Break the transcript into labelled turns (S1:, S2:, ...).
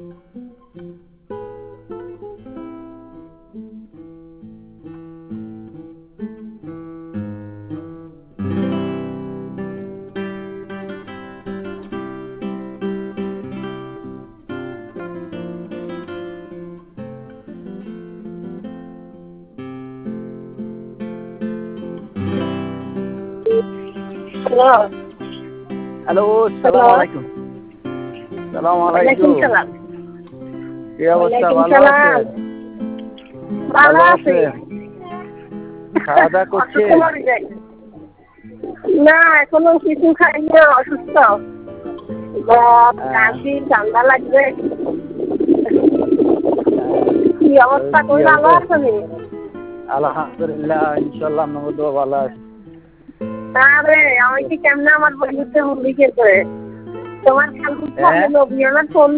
S1: Hello.
S2: Hello,
S1: hello.
S2: সালাম আলাইকুম। সালাম
S1: ওয়ালাইকুম
S2: আলাইকুম।
S1: সালাম।
S2: কি অবস্থা,
S1: ওয়ালাইকুম
S2: ভালো
S1: সালাম।
S2: আছেন?
S1: ভালো
S2: ভালো
S1: আছি।
S2: আছেন? খাওয়া দাওয়া
S1: অসুস্থ
S2: করছেন?
S1: মরে যাই। না, এখনো কিছু খাইনি, অসুস্থ। কাশি, ঠান্ডা লাগবে। কি অবস্থা,
S2: কি
S1: তুমি ভালো
S2: হবে?
S1: আছো?
S2: আলহামদুলিল্লাহ, ইনশাল্লাহ আপনাকে দোয়া ভালো আছে।
S1: আরে আমি কি কেমনে আমার বন্ধুত্ব ভুলি গেছে? তোমার খেয়াল করতে
S2: হ্যাঁ
S1: হবে, নবী আমার ফোন